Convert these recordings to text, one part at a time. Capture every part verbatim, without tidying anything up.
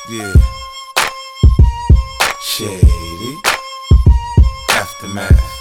Yeah. Shady. Aftermath.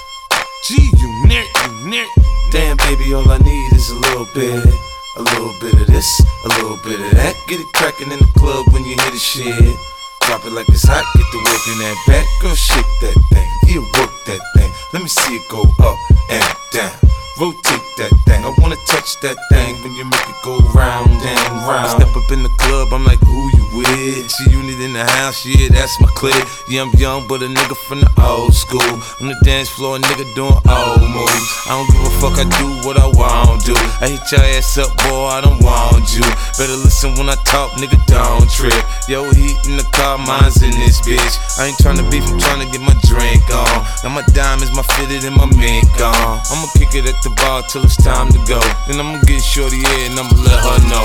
G-Unit, unit. Damn, baby, all I need is a little bit. A little bit of this, a little bit of that. Get it crackin' in the club when you hear the shit. Drop it like it's hot, get the work in that back. Girl, shake that thing, yeah, work that thing. Let me see it go up and down. Rotate that thing, I wanna touch that thing when you make it go round and round. I step up in the club, I'm like, who you with? G-Unit in the house, yeah, that's my clique. Yeah, I'm young, but a nigga from the old school. On the dance floor, a nigga doing old moves. I don't give a fuck, I do what I want to. I hit your ass up, boy, I don't want you. Better listen when I talk, nigga, don't trip. Yo, heat in the car, mine's in this bitch. I ain't tryna beef, I'm tryna get my drink on. Now my diamonds, my fitted, and my mink on. I'ma kick it at the bar till it's time to go. Then I'ma get shorty in and I'ma let her know.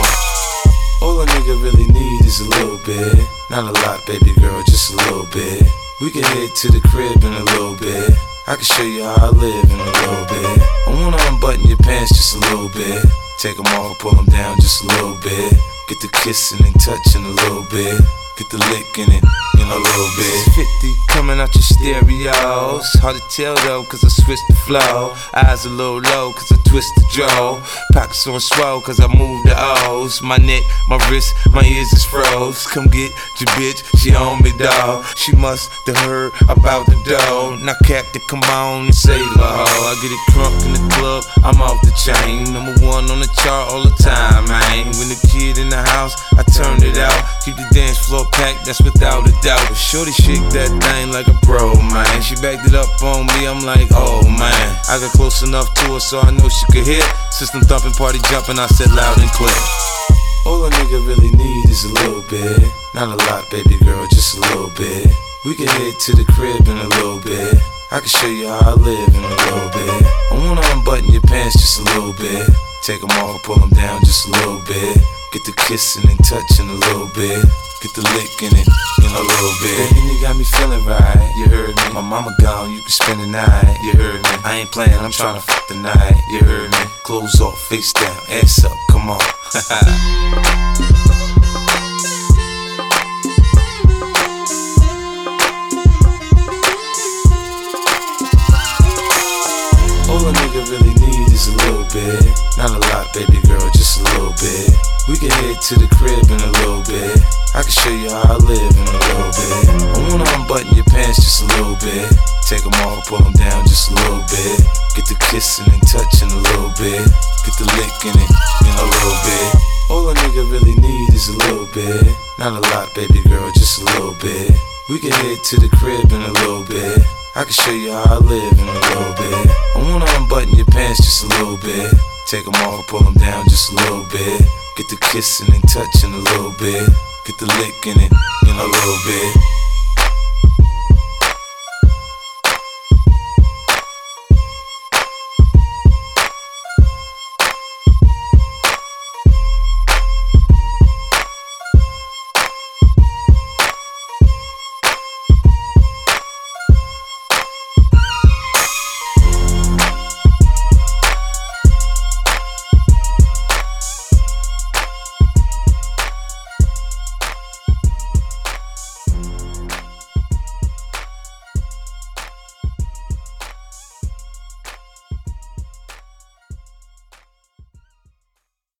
All a nigga really need is a little bit. Not a lot, baby girl, just a little bit. We can head to the crib in a little bit. I can show you how I live in a little bit. I wanna unbutton your pants just a little bit. Take them off, pull them down just a little bit. Get the kissing and touching a little bit. Get the licking it in a little bit. fifty coming out your stereos. Hard to tell though, cause I switched the flow. Eyes a little low, cause I twist the jaw. Pockets on swole, cause I move the O's. My neck, my wrist, my ears is froze. Come get your bitch, she on me, dawg. She must have heard about the dough. Now Captain, come on and save her hoe. I get it crunk in the club, I'm off the chain. Number one on the chart all the time, man. When the kid in the house, I turned it out. Keep the dance floor packed, that's without a doubt. But shorty shake that thing like a pro, man. She backed it up on me, I'm like, oh man. I got close enough to her so I know she could hear. System thumping, party jumping, I said loud and clear. All a nigga really need is a little bit. Not a lot, baby girl, just a little bit. We can head to the crib in a little bit. I can show you how I live in a little bit. I wanna unbutton your pants just a little bit. Take them off, pull them down just a little bit. Get the kissing and touching a little bit. Get the licking it in a little bit. Baby, you got me feeling right, you heard me. My mama gone, you can spend the night, you heard me. I ain't playing, I'm tryna fuck the night, you heard me. Clothes off, face down, ass up, come on. All a nigga really need is a little bit. Not a lot, baby girl, just a little bit. We can head to the crib in a little bit. I can show you how I live in a little bit. I wanna unbutton your pants just a little bit. Take them off, pull them down just a little bit. Get the kissing and touching a little bit. Get the licking it in a little bit. All a nigga really need is a little bit. Not a lot, baby girl, just a little bit. We can head to the crib in a little bit. I can show you how I live in a little bit. I wanna unbutton your pants just a little bit. Take them off, pull them down just a little bit. Get the kissing and touching a little bit. Get the licking it in a little bit.